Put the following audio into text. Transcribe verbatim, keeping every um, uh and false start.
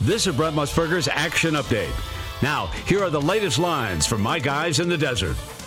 This is Brent Musburger's Action Update. Now, here are the latest lines from my guys in the desert.